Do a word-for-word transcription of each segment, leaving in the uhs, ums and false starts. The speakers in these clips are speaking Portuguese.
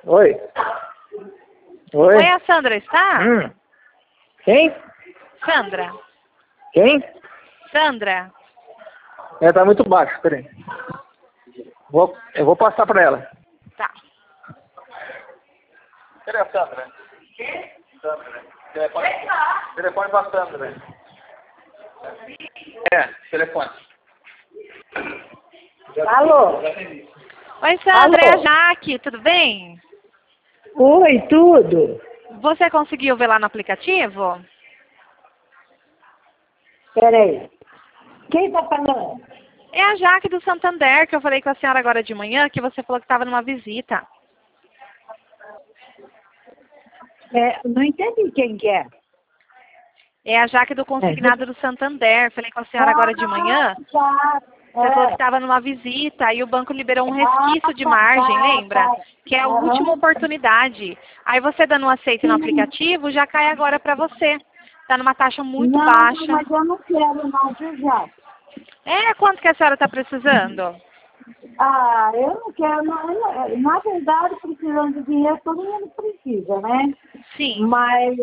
Oi. Oi. Oi, a Sandra está? Hum. Quem? Sandra. Quem? Sandra. Ela tá muito baixo, peraí. Vou, eu vou passar pra ela. Tá. Cadê a Sandra? Quem? Sandra. Telefone, telefone pra Sandra. É, telefone. Alô? Oi, Sandra, é a Alô? Jaque, tudo bem? Oi, tudo? Você conseguiu ver lá no aplicativo? Peraí. Quem tá falando? É a Jaque do Santander, que eu falei com a senhora agora de manhã, que você falou que estava numa visita. É, não entendi quem que é. É a Jaque do Consignado do Santander. Falei com a senhora agora de manhã. Tá. Você falou que É. estava numa visita e o banco liberou um resquício de margem, lembra? Que é a última oportunidade. Aí você dando um aceito no aplicativo, já cai agora para você. Está numa taxa muito não, baixa. mas eu não quero não, viu, já. É, quanto que a senhora está precisando? Ah, eu não quero, não. Na verdade, precisando de dinheiro, todo mundo precisa, né? Sim. Mas,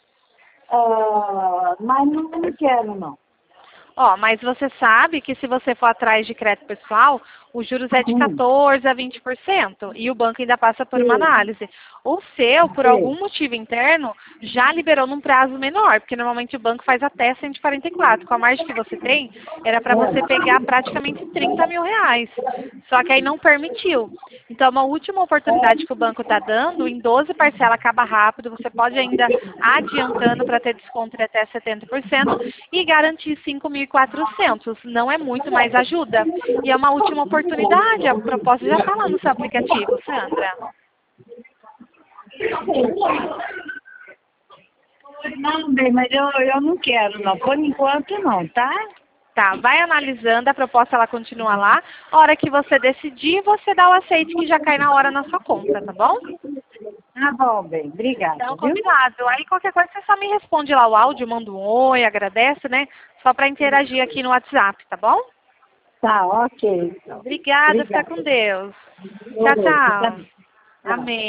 ah, mas não, não quero, não. Ó, mas você sabe que se você for atrás de crédito pessoal, os juros é de Hum. quatorze por cento a vinte por cento e o banco ainda passa por uma Sim. análise. O seu, por Sim. algum motivo interno, já liberou num prazo menor, porque normalmente o banco faz até cento e quarenta e quatro. Com a margem que você tem, era para você pegar praticamente trinta mil reais. Só que aí não permitiu. Então, uma última oportunidade que o banco está dando, em doze parcelas acaba rápido, você pode ainda adiantando para ter desconto de até setenta por cento e garantir cinco mil e quatrocentos. Não é muito, mas ajuda. E é uma última oportunidade, a proposta já está lá no seu aplicativo, Sandra. Não, bem, mas eu, eu não quero, não. Por enquanto, não, tá? Tá, vai analisando, a proposta ela continua lá. A hora que você decidir, você dá o aceite que já cai na hora na sua conta, tá bom? Tá bom, bem. Obrigada, Então, viu? combinado. Aí qualquer coisa você só me responde lá o áudio, manda um oi, agradece, né? Só para interagir aqui no WhatsApp, tá bom? Tá, ok. Então. Obrigada, fica Obrigada. com Deus. Ô, Tchau, Lúcia, tá tchau. bom. Tchau. Amém.